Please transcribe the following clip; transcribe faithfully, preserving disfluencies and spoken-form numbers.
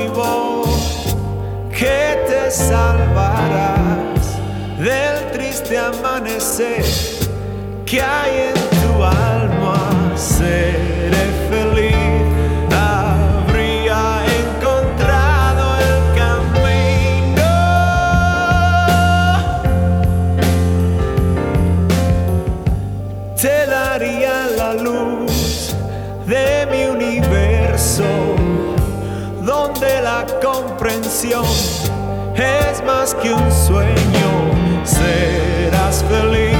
mi voz, que te salvarás del triste amanecer que hay en tu alma. Seré feliz, habría encontrado el camino. Te daría la luz de mi universo, donde la comprensión es más que un sueño. Serás feliz.